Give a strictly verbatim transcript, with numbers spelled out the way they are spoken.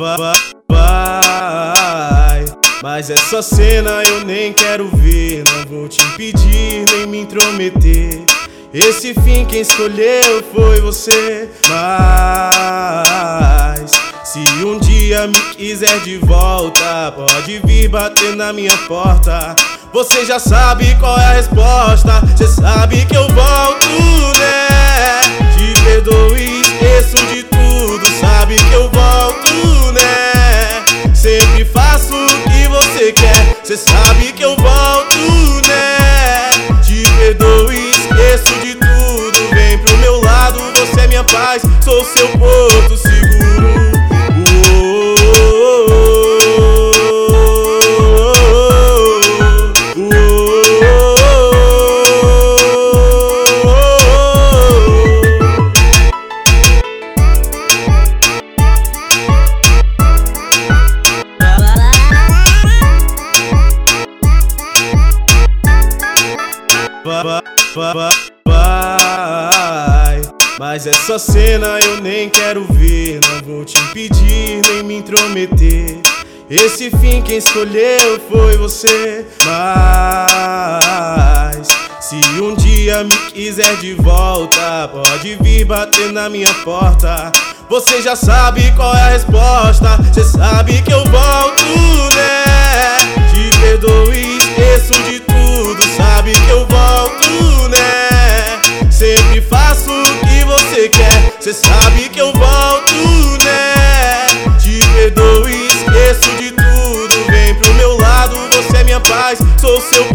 vai. Mas essa cena eu nem quero ver. Não vou te impedir nem me intrometer. Esse fim quem escolheu foi você. Mas se um dia me quiser de volta, pode vir bater na minha porta. Você já sabe qual é a resposta. Cê sabe que eu volto, né? Te perdoo e esqueço de tudo. Sabe que eu volto, né? Sempre faço o que você quer. Cê sabe que eu volto, né? Te perdoo e esqueço de tudo. Vem pro meu lado, você é minha paz. Sou seu porto seguro. Vai, mas essa cena eu nem quero ver. Não vou te impedir nem me intrometer. Esse fim quem escolheu foi você. Mas se um dia me quiser de volta, pode vir bater na minha porta. Você já sabe qual é a resposta. Cê sabe que eu volto, né? Te perdoo e esqueço de tudo. Sabe que eu volto, né? Sempre faço o que você quer. Cê sabe que eu volto, né? Te perdoo e esqueço de tudo. Vem pro meu lado, você é minha paz. Sou seu